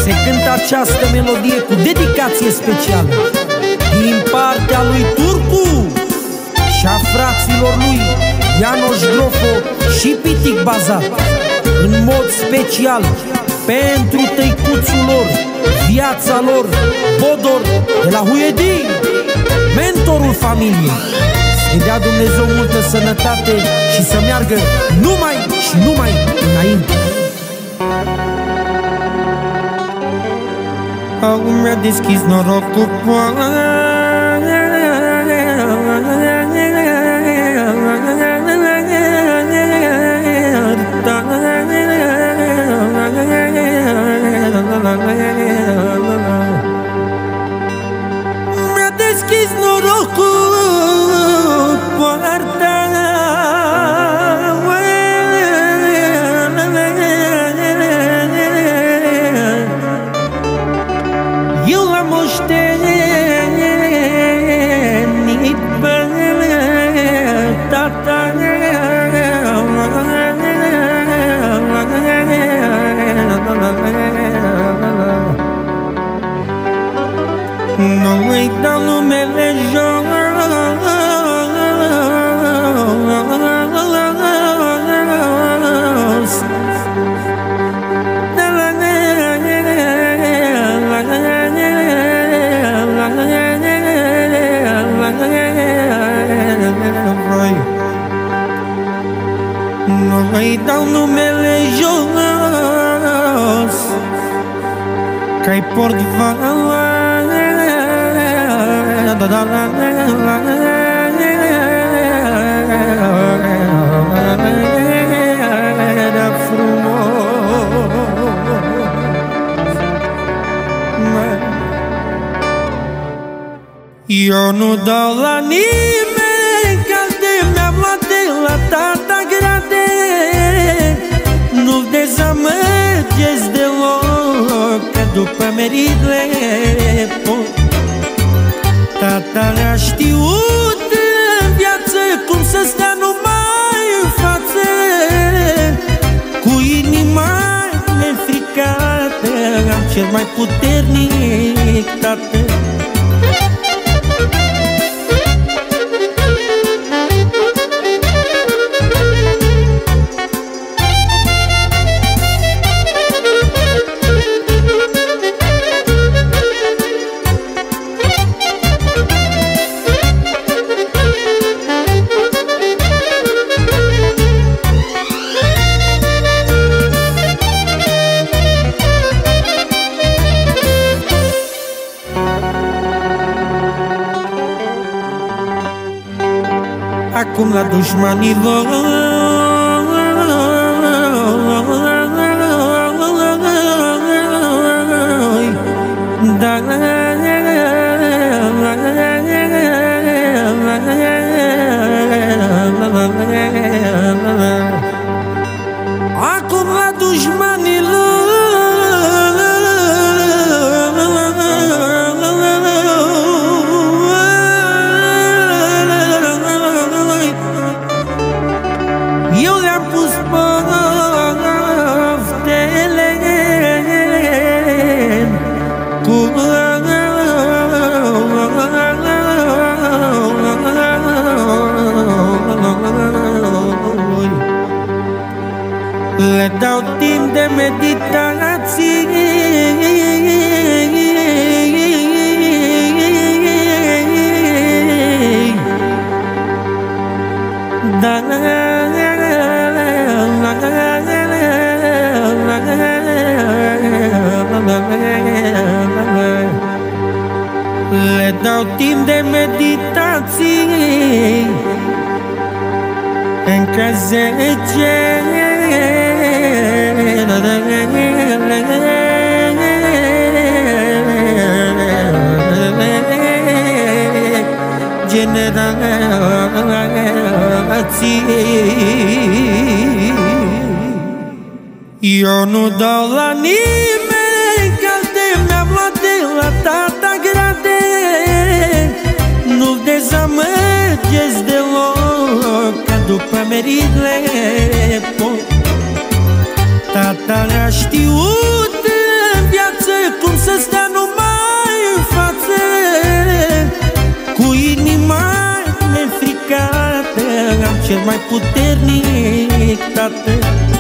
se cântă această melodie cu dedicație specială din partea lui Turcu și a fraților lui Ianoș Grofo și Pitic Bazat, în mod special pentru tăicuțul lor, viața lor, Bodor de la Huedi, mentorul familiei. Să-i dea Dumnezeu multă sănătate și să meargă numai și numai înainte. Acum mi-a deschis norocul Mi-a deschis norocul poarta. Eu l-am moștenit pe tata. Nu îi dau numele jos, nu îi dau numele jos, că-i port valoare. Eu nu dau la nimeni, că de mi-am luat de la tata grade. Nu dezamăgesc deloc, că după meritele pot. Tata le-a știut în viață cum să stea numai în față, cu inima nefricată. Am cel mai puternic tată. Acum la dușmanilor acum la dușmanilor eu le-am pus poftele cu le dau timp de meditație. Le dau timp de meditație. Încă 10 generații. Eu nu dau la nimeni, că de mi-am luat de la tata grade. Nu dezamăgesc deloc, că după meritele pot. Tata le-a știut în viață cel mai puternic, tată.